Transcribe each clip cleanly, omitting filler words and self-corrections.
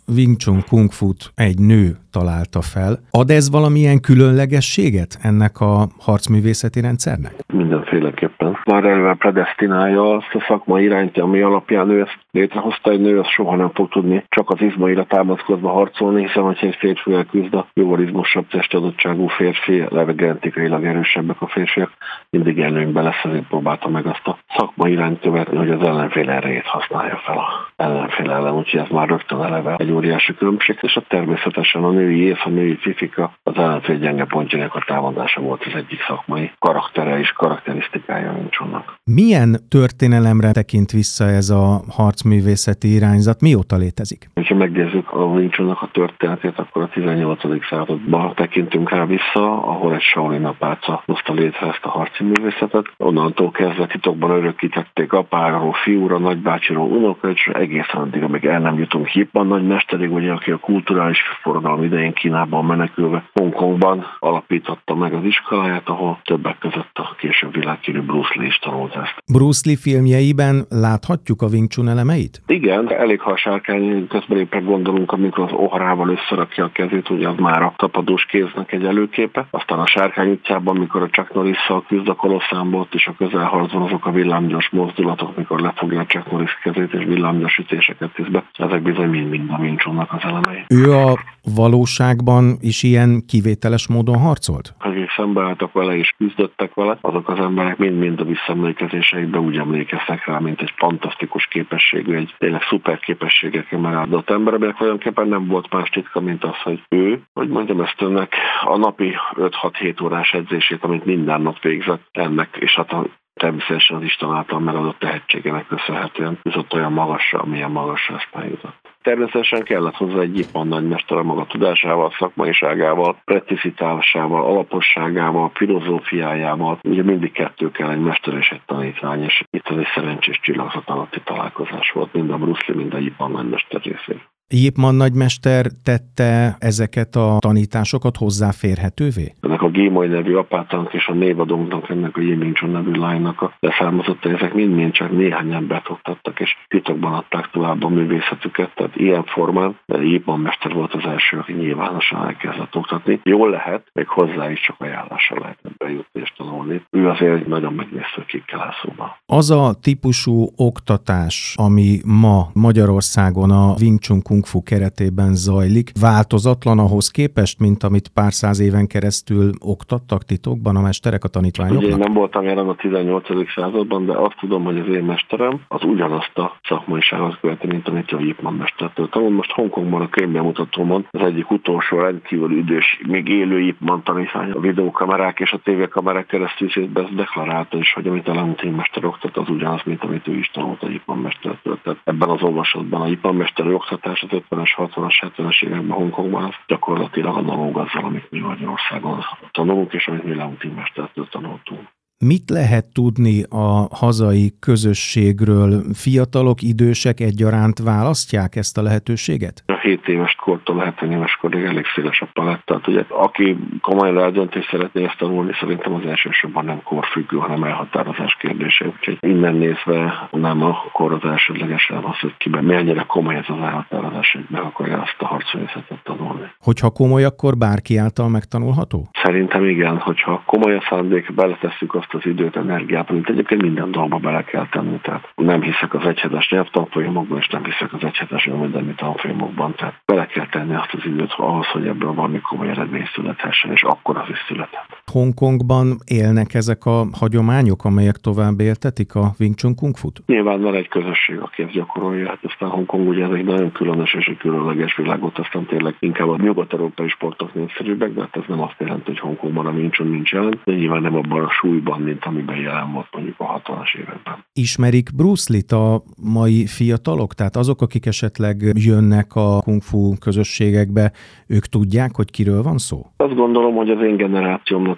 Wing Chun Kung Fut egy nő találta fel. Ad ez valamilyen különlegességet ennek a harcművészeti rendszernek? Mindenféleképpen. Már eleve predesztinálja azt a szakmai irányt, ami alapján ő ezt létrehozta. Egy nő, az soha nem fog tudni csak az izmaira támaszkodva harcolni, hiszen hogyha egy férfi elküzd a jóval izmosabb testadottságú férfi, eleve genetikailag erősebbek a férfiak, mindig előnyben lesz, ezért próbálta meg azt a szakmai irányt követni, hogy az ellenfél erejét használja fel a ellenfél ellen, úgyhogy ez már rögtön eleve egy óriási különbség, és természetesen a női ész, a női fifika, az ellenfél gyenge pontjának a támadása volt az egyik szakmai karaktere és karakterisztikája Wing Chunnak. Milyen történelemre tekint vissza ez a harcművészeti irányzat? Mióta létezik? Ha megnézzük a Wing Chunnak a történetét, akkor a 18. században tekintünk rá vissza, ahol egy Shaolin apáca hozta létre ezt a harci művészetet. Onnantól kezdve titokban örökítették apáról fiúra, nagybácsiról unoka, és egészen addig, amíg el nem jutunk Yip Man nagymesterig, ugye, aki a kulturális forradalom idején Kínában menekülve Hongkongban alapította meg az iskoláját, ahol többek között a később világhírű Bruce Lee is tanult ezt. Bruce Lee filmjeiben láthatjuk a Wing Chun elemeit? Igen, elég ha a sárkány közbelépre gondolunk, amikor az ohrával összerakja a kezét, ugye az már a tapadós kéznek egy előképe. Aztán a Sárkány utcában, mikor a Chuck Norrisszal küzd a Kolosszámban, ott is a közelharcban azok a villámgyors mozdulatok, mikor lefogja a Chuck Norris kezét és villámgyors ütéseket tűz be. Ezek bizony mind a Wing Chunnak az elemei. Ő a valóságban is ilyen kivételes módon harcolt? Akik szembeálltak vele és küzdöttek vele, azok az emberek mind a visszaemlékezéseikben úgy emlékeznek rá, mint egy fantasztikus képességű, egy tényleg szuper képességekkel megáldott ember, aminek tulajdonképpen nem volt más titka, mint az, hogy ő, hogy mondjam ezt önnek, a napi 5-6-7 órás edzését, amit minden nap végzett ennek, és hát természetesen az Isten által megadott tehetségének köszönhetően jutott olyan magasra, amilyen magasra ezt eljutott. Természetesen kellett hozzá egy Yip Man nagymester a maga tudásával, szakmaiságával, precizitásával, alaposságával, filozófiájával. Ugye mindig kettő kell, egy mester és egy tanítvány, és itt az egy szerencsés csillagzat alatti találkozás volt, mind a Bruce Lee, mind a Yip Man nagymester részéről. Yip Man nagymester tette ezeket a tanításokat hozzáférhetővé? Ennek a Gémoly nevű apátának és a névadónknak, ennek a Wing Chun nevű lánynak a leszármazottai, ezek mind csak néhány embert oktattak, és titokban adták tovább a művészetüket. Tehát ilyen formán Yip Man mester volt az első, aki nyilvánosan elkezdett oktatni. Jól lehet, még hozzá is csak ajánlással lehetett bejutni és tanulni. Ő azért egy nagyon megnéző kikkel áll szóba. Az a típusú oktatás, ami ma Magyarországon a Wing Chun Kung Fu keretében zajlik, változatlan ahhoz képest, mint amit pár száz éven keresztül oktattak titokban a mesterek, a tanítványoknak? Ugye én nem voltam jelen a 18. században, de azt tudom, hogy az én mesterem az ugyanazt a szakmaiságot követi, mint amit a Yip Man mestertől tanul. Most Hongkongban a könyvbemutatómon az egyik utolsó rendkívül idős, még élő Yip Man tanítvány, a videókamerák és a tévékamerák keresztül deklarálta is, hogy amit a Leontine mester oktat, az ugyanaz, mint amit ő is tanult a Yip Man mestertől. Tehát ebben az olvasatban a Yip Man mester oktatás az 50-es, 60-as, 70-es években Hongkongban az gyakorlatilag analóg azzal, amit mi Magyarországon tanulunk, és amit mi Leontine mestertől tanultunk. Mit lehet tudni a hazai közösségről? Fiatalok, idősek egyaránt választják ezt a lehetőséget? A 7 éves kortól 70 éves korig elég széles a palett. Tehát ugye, aki komolyan eldönt és szeretné ezt tanulni, szerintem az elsősorban nem korfüggő, hanem elhatározás kérdése. Úgyhogy innen nézve nem a kor az elsődlegesen az, hogy kiben mennyire komoly ez az elhatározás, hogy meg akarja azt a harcművészetet tanulni. Hogyha komoly, akkor bárki által megtanulható? Szerintem igen, hogyha komoly a szándék, beletesszük azt az időt, energiát, amit egyébként minden dolgba bele kell tenni. Tehát nem hiszek az egyhetes nyelvtanfolyamokban, és nem hiszek az egyhetes önvédelmi tanfolyamokban. Tehát bele kell tenni azt az időt ahhoz, hogy ebből valami komoly eredmény születhessen, és akkor az is született. Hongkongban élnek ezek a hagyományok, amelyek tovább éltetik a Wing Chun Kung Fut? Nyilván van egy közösség, aki ezt gyakorolja. Hát aztán Hongkong ugye ez egy nagyon különös és egy különleges világot, aztán tényleg inkább a nyugat-európai sportok népszerűbbek, de hát ez nem azt jelenti, hogy Hongkongban a Wing Chun nincs jelen, de nyilván nem abban a súlyban, mint amiben jelen volt mondjuk a 60-as években. Ismerik Bruce Lee-t a mai fiatalok? Tehát azok, akik esetleg jönnek a kung fu közösségekbe, ők tudják, hogy kiről van szó? Azt gondolom, hogy az én generációmnak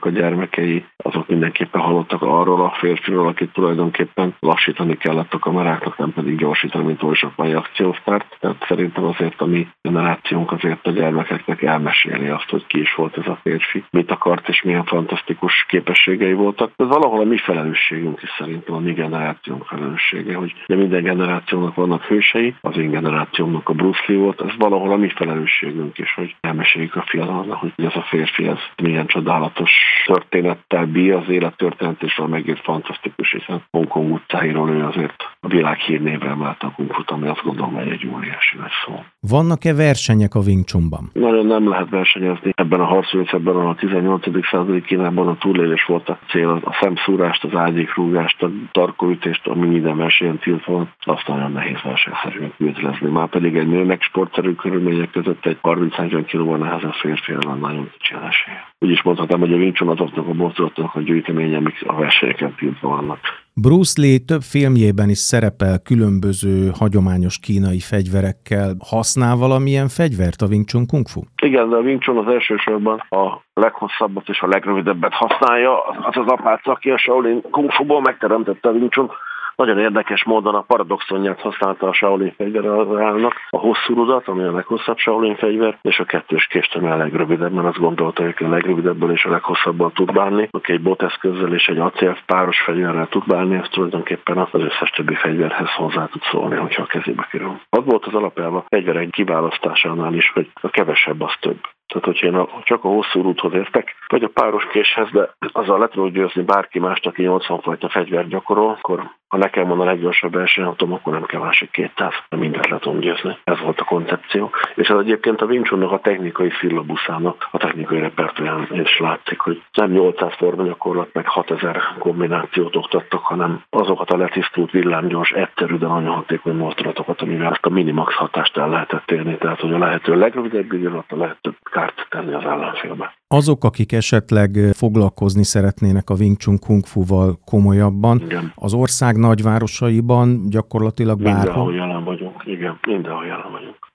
a gyermekei, azok mindenképpen hallottak arról a férfiról, akit tulajdonképpen lassítani kellett a kameráknak, nem pedig gyorsítani, mint oly sok mai akciósztárt. Tehát szerintem azért a mi generációnk azért a gyermekeknek elmeséli azt, hogy ki is volt ez a férfi, mit akart és milyen fantasztikus képességei voltak. Ez valahol a mi felelősségünk is szerintem, a mi generációnk felelőssége, hogy minden generációnak vannak hősei, az én generációmnak a Bruce Lee volt, ez valahol a mi felelősségünk is, hogy elmeséljük a fiatalnak, hogy ez a férfi, ez milyen csodálatos történettel bír, az élettörténetésről megírt fantasztikus, hiszen Hongkong utcáiról ő azért a világ hírnévre emelte a kung fut, ami azt gondolom, hogy egy óriási nagy szó. Vannak-e versenyek a Wing Chunban? Nagyon nem lehet versenyezni. Ebben a harcművészetben a 18. századi Kínában a túlélés volt a cél, a szemszúrást, az ágyékrúgást, a tarkóütést, ami minden versenyen tiltva van, azt nagyon nehéz versenyszerűen küldlezni. Már pedig egy nőnek sportszerű körülmények között egy 30-40 kilóval nehezebb férfi ellen nagyon kicsi esélye. Úgy is mondhatnám, hogy a Wing Chun azoknak a mozdulatoknak a gyűjteménye, amik a versenyeken tiltva vannak. Bruce Lee több filmjében is szerepel különböző hagyományos kínai fegyverekkel. Használ valamilyen fegyvert a Wing Chun Kung Fu? Igen, de a Wing Chun az elsősorban a leghosszabbat és a legrövidebbet használja. Az az apáca, aki a Shaolin Kung Fu-ból megteremtette a Wing Chun. Nagyon érdekes módon a paradoxonját használta a Shaolin fegyverrelnek, a hosszú rudat, ami a leghosszabb Shaolin fegyver, és a kettős kést, ami a legrövidebb, mert azt gondolta, hogy a legrövidebből és a leghosszabban tud bánni, aki egy boteszközzel és egy acél páros fegyverrel tud bánni, ez tulajdonképpen az összes többi fegyverhez hozzá tud szólni, hogyha a kezébe kerül. Az volt az alapjában a fegyverek kiválasztásánál is, hogy a kevesebb az több. Tehát, hogyha én csak a hosszú rúdhoz értek, vagy a páros késhez, de azzal le tudok győzni bárki mást, aki 80 fajta fegyvert gyakorol, akkor ha nekem van a leggyorsabb versenyautom, akkor nem kell másik 200, de mindent le tudom győzni. Ez volt a koncepció. És ez egyébként a Wing Chunnak a technikai szillabuszának, a technikai repertoárján is látszik, hogy nem 800 formagyakorlat, meg 6000 kombinációt oktattak, hanem azokat a letisztult, villámgyors, egyszerű, de nagyon hatékony mozdulatokat, amivel ezt a minimax hatást el lehetett érni. Tehát, hogy a lehető legrövidebb idő alatt a lehető kárt tenni az ellenfélbe. Azok, akik esetleg foglalkozni szeretnének a Wing Chun Kung Fu-val komolyabban, igen, az ország nagyvárosaiban gyakorlatilag bárhol? Mindenhol jelen vagyunk, igen, mindenhol jelen vagyunk.